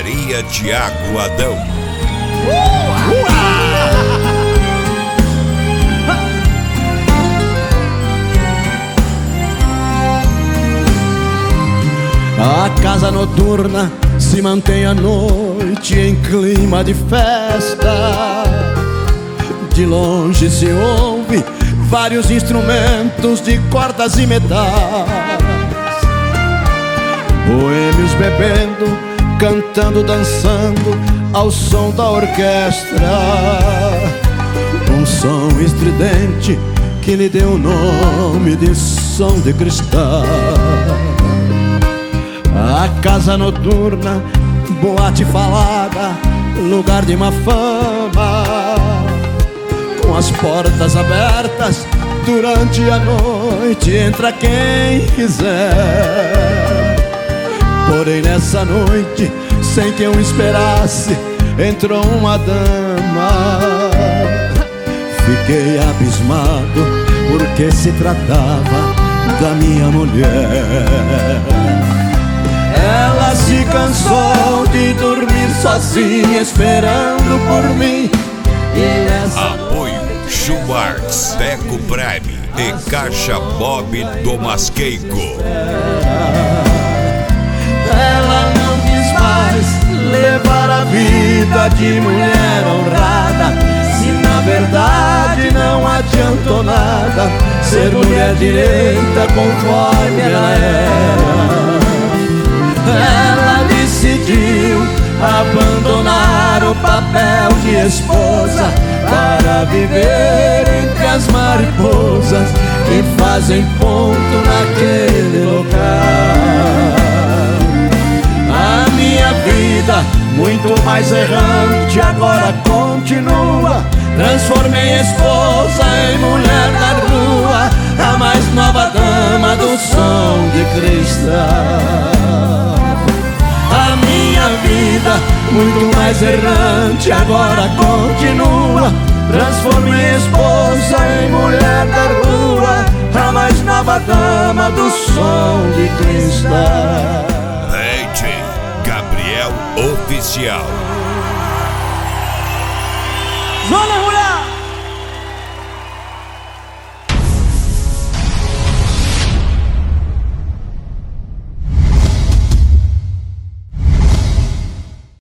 Maria Thiago Adão. A casa noturna se mantém à noite em clima de festa. De longe se ouve vários instrumentos de cordas e metais, boêmios bebendo, cantando, dançando ao som da orquestra. Um som estridente que lhe deu o nome de som de cristal. A casa noturna, boate falada, lugar de má fama, com as portas abertas durante a noite, entra quem quiser. Porém nessa noite, sem que eu esperasse, entrou uma dama. Fiquei abismado, porque se tratava da minha mulher. Ela se cansou de dormir sozinha, esperando por mim. E nessa Apoio Schwartz, Deco Prime e Caixa Bob do Masqueico. Ela não quis mais levar a vida de mulher honrada, se na verdade não adiantou nada ser mulher direita conforme ela era. Ela decidiu abandonar o papel de esposa para viver entre as mariposas que fazem ponto naquele lugar. A minha vida, muito mais errante, agora continua. Transformei esposa em mulher da rua, a mais nova dama do som de cristal. A minha vida, muito mais errante, agora continua. Transformei esposa em mulher da rua, a mais nova dama do som de cristal. DJ Gabriel Oficial. Zona Rural!